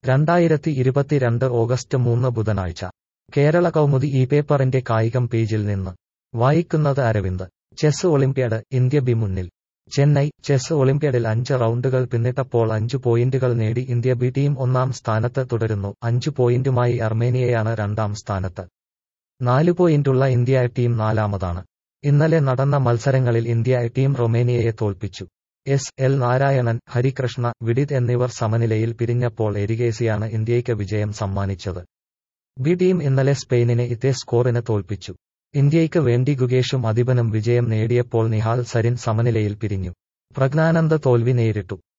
2022 August 3 ബുധനാഴ്ച കേരള കൗമുദി ഈ പേപ്പറിന്റെ കായികം പേജിൽ നിന്ന് വായിക്കുന്നത് Aravind. Chess olympiad, India B മുന്നിൽ. ചെന്നൈ. ചെസ് ഒളിമ്പ്യാഡിൽ 5 റൗണ്ടുകൾ പിന്നിട്ടപ്പോൾ 5 പോയിന്റുകൾ നേടി ഇന്ത്യ ബി ടീം ഒന്നാം സ്ഥാനത്ത് തുടരുന്നു. 5 പോയിന്റുമായി അർമേനിയയാണ് രണ്ടാം സ്ഥാനത്ത്. 4 പോയിന്റുള്ള ഇന്ത്യ ടീം നാലാമതാണ്. ഇന്നലെ നടന്ന മത്സരങ്ങളിൽ ഇന്ത്യ ടീം റൊമേനിയയെ തോൽപ്പിച്ചു. എൽ നാരായണൻ, ഹരികൃഷ്ണ, വിഡിത് എന്നിവർ സമനിലയിൽ പിരിഞ്ഞപ്പോൾ എരിഗേസിയാണ് ഇന്ത്യയ്ക്ക് വിജയം സമ്മാനിച്ചത്. ബി ടീം ഇന്നലെ സ്പെയിനിനെ ഇതേ സ്കോറിന് തോൽപ്പിച്ചു. ഇന്ത്യയ്ക്ക് വേണ്ടി ഗുകേഷും അധിപനും വിജയം നേടിയപ്പോൾ നിഹാൽ സരിൻ സമനിലയിൽ പിരിഞ്ഞു. പ്രജ്ഞാനന്ദ തോൽവി നേരിട്ടു.